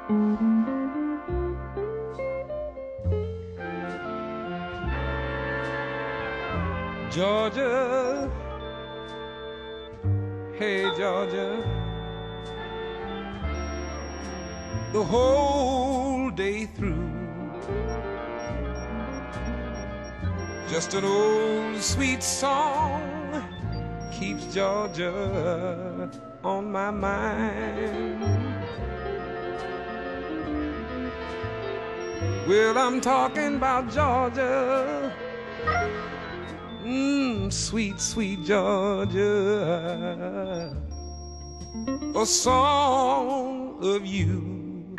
Georgia, hey Georgia, the whole day through, just an old sweet song keeps Georgia on my mind. Well, I'm talking about Georgia, sweet, sweet Georgia, a song of you.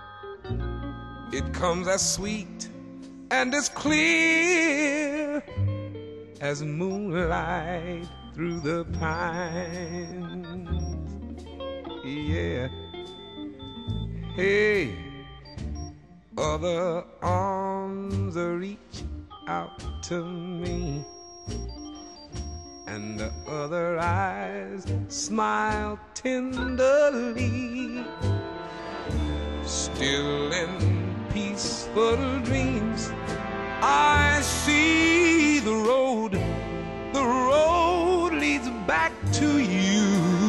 It comes as sweet and as clear as moonlight through the pines. Yeah. Hey, other arms reach out to me, and the other eyes smile tenderly. Still in peaceful dreams, I see the road leads back to you.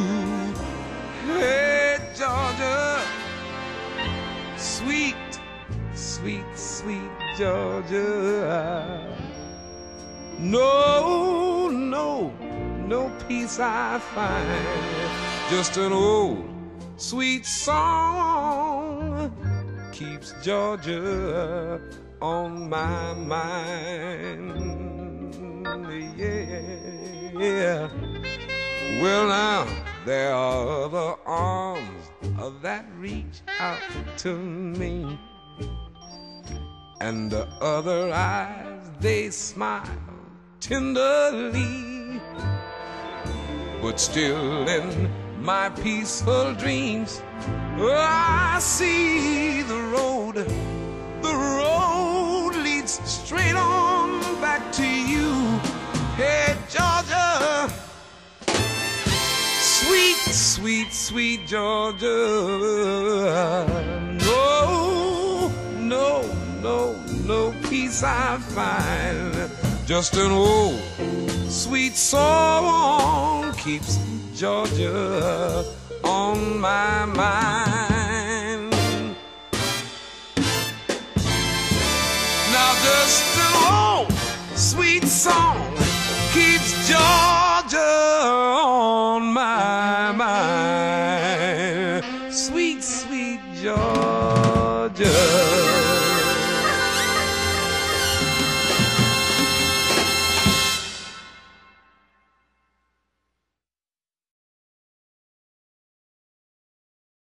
Hey Georgia, sweet, sweet, sweet Georgia. No, no, no peace I find, just an old sweet song keeps Georgia on my mind. Yeah. Well, now there are other arms that reach out to me, and the other eyes, they smile tenderly. But still in my peaceful dreams, I see the road leads straight on back to you. Hey Georgia, sweet, sweet, sweet Georgia. No, no, no, no peace I find, just an old sweet song keeps Georgia on my mind. Now just an old sweet song